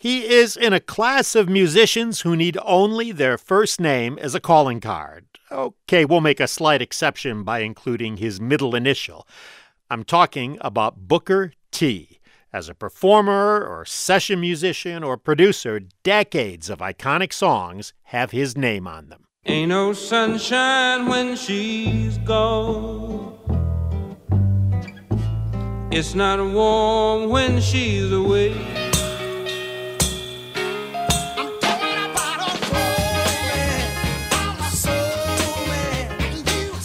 He is in a class of musicians who need only their first name as a calling card. Okay, we'll make a slight exception by including his middle initial. I'm talking about Booker T. As a performer or session musician or producer, decades of iconic songs have his name on them. Ain't no sunshine when she's gone. It's not warm when she's away. I'm talking about a soul man. I'm a soul man. You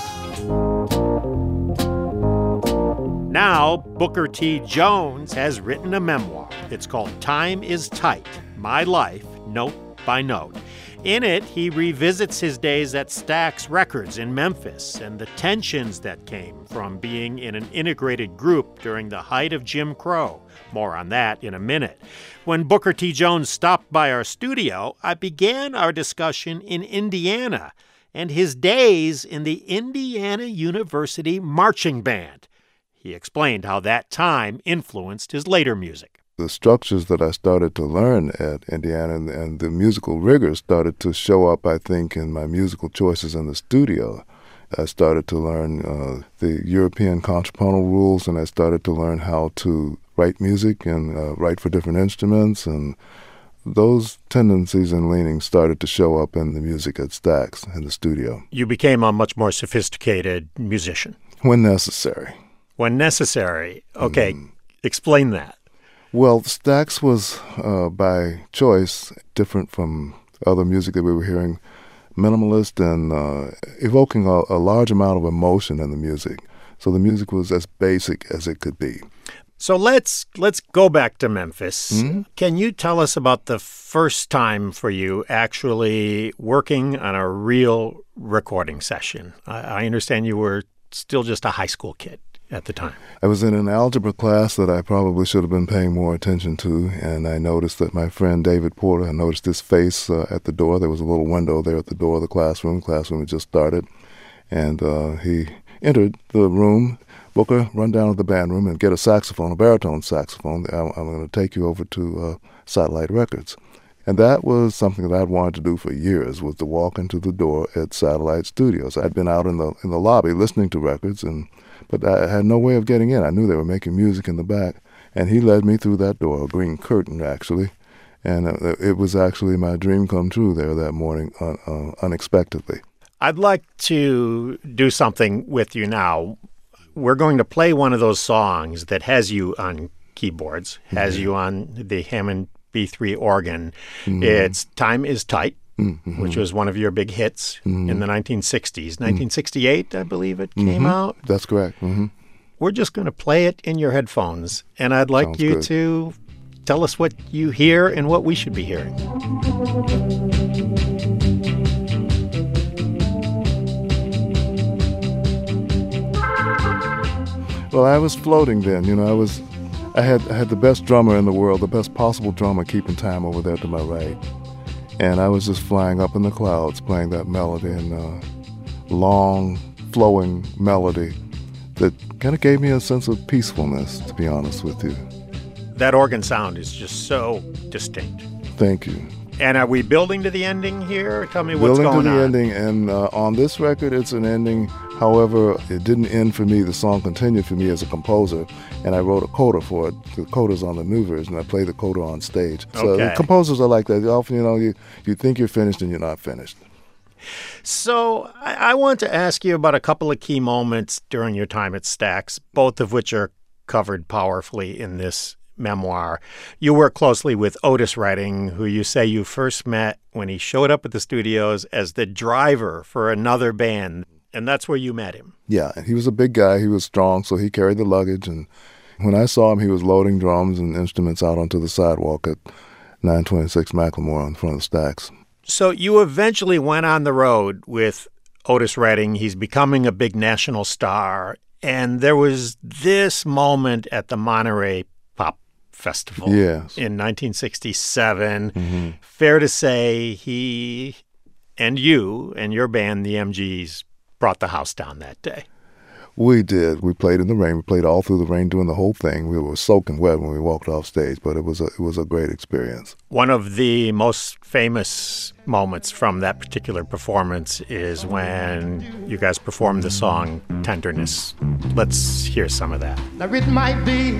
soul. Now, Booker T. Jones has written a memoir. It's called Time is Tight, My Life, Note by Note. In it, he revisits his days at Stax Records in Memphis and the tensions that came from being in an integrated group during the height of Jim Crow. More on that in a minute. When Booker T. Jones stopped by our studio, I began our discussion in Indiana and his days in the Indiana University Marching Band. He explained how that time influenced his later music. The structures that I started to learn at Indiana and the musical rigor started to show up, I think, in my musical choices in the studio. I started to learn the European contrapuntal rules, and I started to learn how to write music and write for different instruments, and those tendencies and leanings started to show up in the music at Stax in the studio. You became a much more sophisticated musician. When necessary. When necessary. Okay, explain that. Well, Stax was, by choice, different from other music that we were hearing, minimalist and evoking a large amount of emotion in the music. So the music was as basic as it could be. So let's go back to Memphis. Mm-hmm. Can you tell us about the first time for you actually working on a real recording session? I understand you were still just a high school kid at the time. I was in an algebra class that I probably should have been paying more attention to, and I noticed that my friend David Porter, I noticed his face at the door. There was a little window there at the door of the classroom. The classroom had just started, and he entered the room. Booker, run down to the band room and get a saxophone, a baritone saxophone. I'm going to take you over to Satellite Records. And that was something that I'd wanted to do for years, was to walk into the door at Satellite Studios. I'd been out in the lobby listening to records, but I had no way of getting in. I knew they were making music in the back, and he led me through that door, a green curtain, actually. And it was actually my dream come true there that morning, unexpectedly. I'd like to do something with you now. We're going to play one of those songs that has you on keyboards, has you on the Hammond B3 organ. Mm-hmm. It's Time is Tight, which was one of your big hits in the 1960s. 1968, I believe it came out. That's correct. Mm-hmm. We're just going to play it in your headphones, and I'd like you to tell us what you hear and what we should be hearing. Well, I was floating then. I had the best drummer in the world, the best possible drummer keeping time over there to my right. And I was just flying up in the clouds playing that melody, and long, flowing melody that kind of gave me a sense of peacefulness, to be honest with you. That organ sound is just so distinct. Thank you. And are we building to the ending here? Tell me what's going on. Building to the ending, and on this record, it's an ending. However, it didn't end for me. The song continued for me as a composer, and I wrote a coda for it. The coda's on the new version. I play the coda on stage. So composers are like that. Often, you think you're finished and you're not finished. So I want to ask you about a couple of key moments during your time at Stax, both of which are covered powerfully in this memoir. You work closely with Otis Redding, who you say you first met when he showed up at the studios as the driver for another band, and that's where you met him. Yeah, and he was a big guy. He was strong, so he carried the luggage, and when I saw him, he was loading drums and instruments out onto the sidewalk at 926 Macklemore in front of the Stax. So you eventually went on the road with Otis Redding. He's becoming a big national star, and there was this moment at the Monterey Pop Festival in 1967. Fair to say he and you and your band, the MGs, brought the house down that day. We did. We played in the rain. We played all through the rain, doing the whole thing. We were soaking wet when we walked off stage, but it was a great experience. One of the most famous moments from that particular performance is when you guys performed the song Tenderness. Let's hear some of that. Now it might be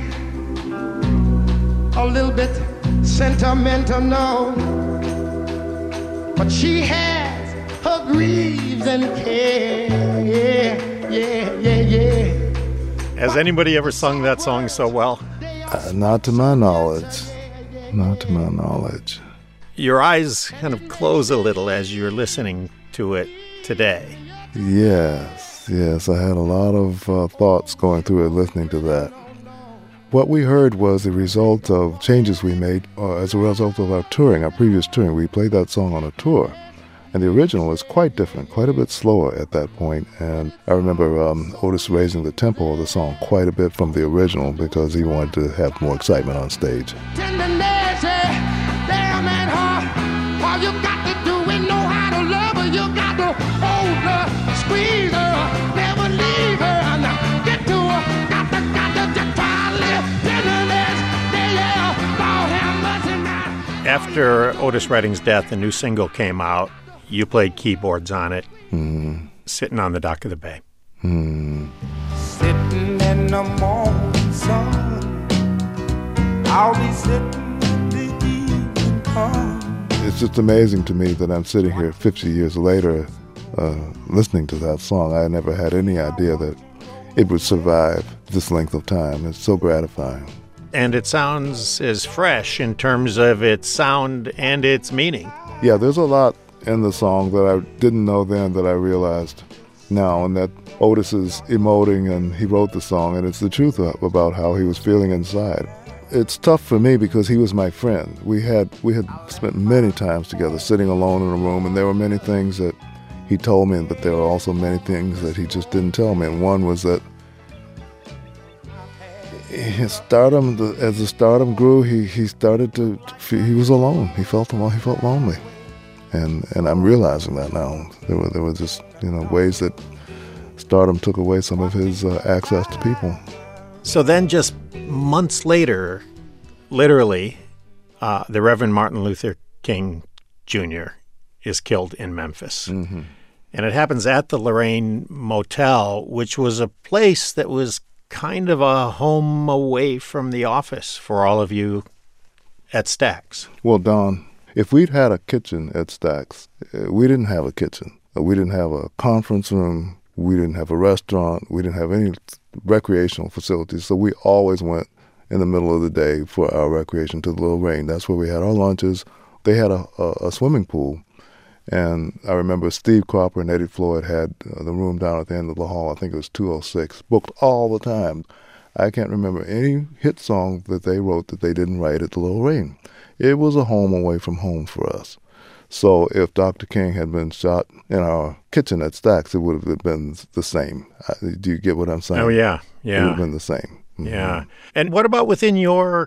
a little bit sentimental, no, but she has her griefs and care. Yeah. Has anybody ever sung that song so well? Not to my knowledge. Not to my knowledge. Your eyes kind of close a little as you're listening to it today. Yes. I had a lot of thoughts going through it listening to that. What we heard was the result of changes we made as a result of our touring, our previous touring. We played that song on a tour. And the original is quite different, quite a bit slower at that point. And I remember Otis raising the tempo of the song quite a bit from the original because he wanted to have more excitement on stage. Tenderness, damn at her. All you got to do is know how to love her. You got to hold her, squeeze her, never leave her. Now get to her, got to just try to live. Tenderness, yeah, Lord have mercy now. After Otis Redding's death, a new single came out. You played keyboards on it, Sitting on the Dock of the Bay. Sitting in the morning sun, I'll be sitting when the evening comes. It's just amazing to me that I'm sitting here 50 years later listening to that song. I never had any idea that it would survive this length of time. It's so gratifying. And it sounds as fresh in terms of its sound and its meaning. Yeah, there's a lot in the song that I didn't know then that I realized now, and that Otis is emoting and he wrote the song, and it's the truth about how he was feeling inside. It's tough for me because he was my friend. We had spent many times together sitting alone in a room, and there were many things that he told me, but there were also many things that he just didn't tell me. And one was that his stardom, as the stardom grew, he started to he was alone. He felt alone. He felt lonely. And I'm realizing that now. There were just, ways that stardom took away some of his access to people. So then just months later, literally, the Reverend Martin Luther King Jr. is killed in Memphis. Mm-hmm. And it happens at the Lorraine Motel, which was a place that was kind of a home away from the office for all of you at Stax. Well, Don, if we'd had a kitchen at Stax, we didn't have a kitchen. We didn't have a conference room. We didn't have a restaurant. We didn't have any recreational facilities. So we always went in the middle of the day for our recreation to the Lorraine. That's where we had our lunches. They had a swimming pool. And I remember Steve Cropper and Eddie Floyd had the room down at the end of the hall. I think it was 206, booked all the time. I can't remember any hit song that they wrote that they didn't write at the Lorraine. It was a home away from home for us. So if Dr. King had been shot in our kitchen at Stax, it would have been the same. Do you get what I'm saying? Oh, yeah. It would have been the same. Mm-hmm. Yeah. And what about within your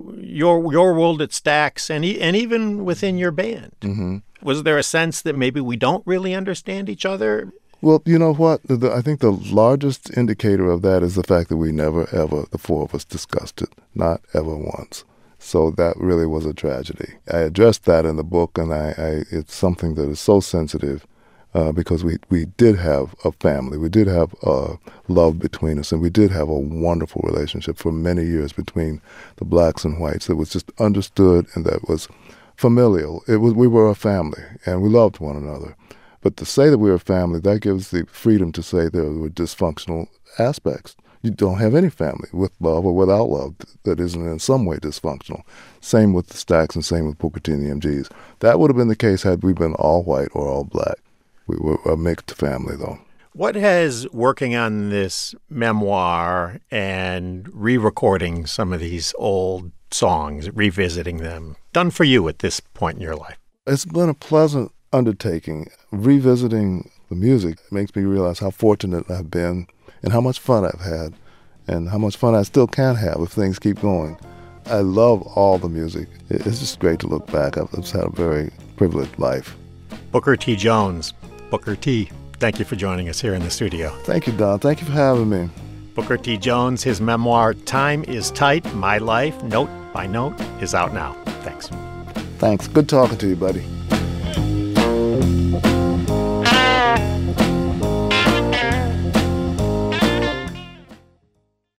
world at Stax and even within your band? Mm-hmm. Was there a sense that maybe we don't really understand each other? Well, you know what? I think the largest indicator of that is the fact that we never, ever, the four of us, discussed it. Not ever once. So that really was a tragedy. I addressed that in the book, and it's something that is so sensitive because we did have a family. We did have love between us, and we did have a wonderful relationship for many years between the blacks and whites that was just understood and that was familial. We were a family, and we loved one another. But to say that we were a family, that gives the freedom to say there were dysfunctional aspects. You don't have any family with love or without love that isn't in some way dysfunctional. Same with the Stax and same with Booker T and the MGs. That would have been the case had we been all white or all black. We were a mixed family, though. What has working on this memoir and re-recording some of these old songs, revisiting them, done for you at this point in your life? It's been a pleasant undertaking. Revisiting the music makes me realize how fortunate I've been and how much fun I've had and how much fun I still can have if things keep going. I love all the music. It's just great to look back. I've just had a very privileged life. Booker T. Jones. Booker T, Thank you for joining us here in the studio. Thank you, Don. Thank you for having me. Booker T. Jones, his memoir, Time is Tight, My Life, Note by Note, is out now. Thanks. Thanks. Good talking to you, buddy.